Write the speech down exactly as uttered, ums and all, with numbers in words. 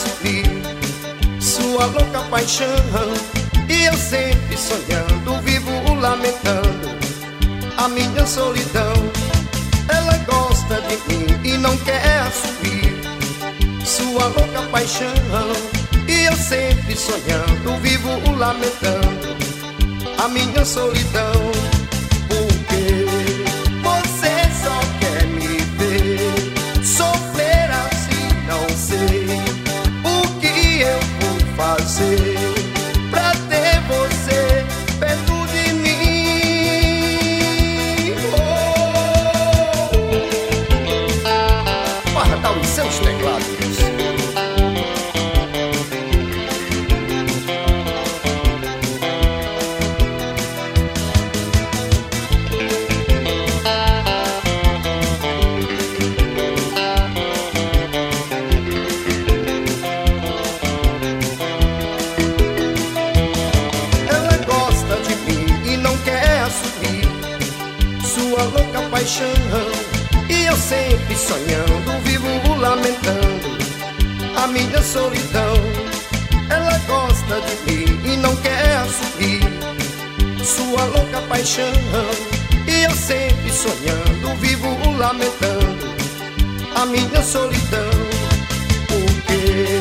suprir sua louca paixão. E eu sempre sonhando, vivo lamentando a minha solidão. Ela gosta de mim e não quer assumir sua louca paixão. E eu sempre sonhando, vivo lamentando a minha solidão. Porque você só quer me ver sofrer assim, não sei o que eu vou fazer pra ter você perto de mim. Oh, Pardal e seus teclados. Sua louca paixão. E eu sempre sonhando, vivo lamentando a minha solidão. Ela gosta de mim e não quer assumir sua louca paixão. E eu sempre sonhando, vivo lamentando a minha solidão. Porque